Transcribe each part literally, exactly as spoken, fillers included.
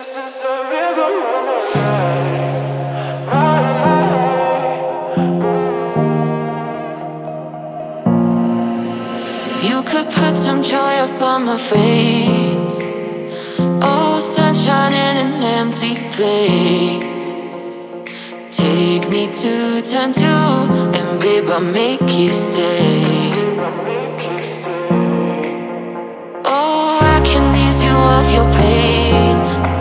You could put some joy up on my face. Oh, sunshine in an empty place. Take me to turn two, and babe, I'll make you stay. Oh, I can ease you of your pain.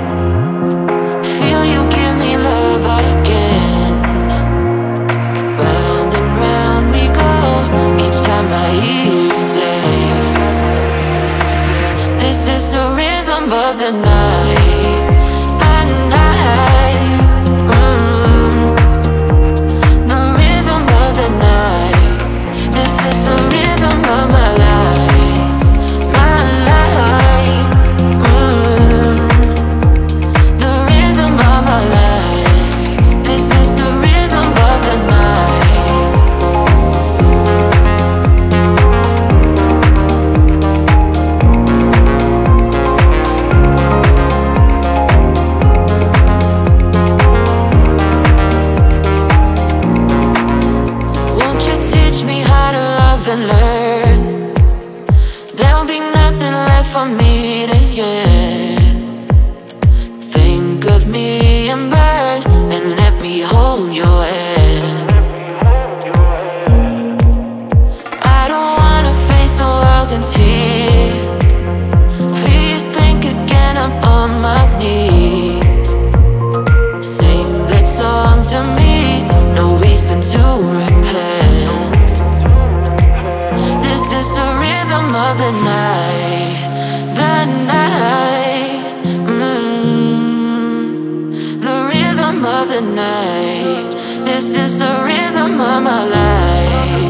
Feel you give me love again. Round and round we go, each time I hear you say, this is the rhythm of the night, the night. mm. The rhythm of the night. This is the rhythm of my life, my life. mm. The rhythm of my life. This is the rhythm of the night. And learn. There'll be nothing left for me to yearn. Think of me and burn, and let me hold your hand. I don't wanna face the world in tears. Please think again, I'm on my knees. Sing that song to me, no reason to repent. This is the rhythm of the night, the night. mm. The rhythm of the night. This is the rhythm of my life.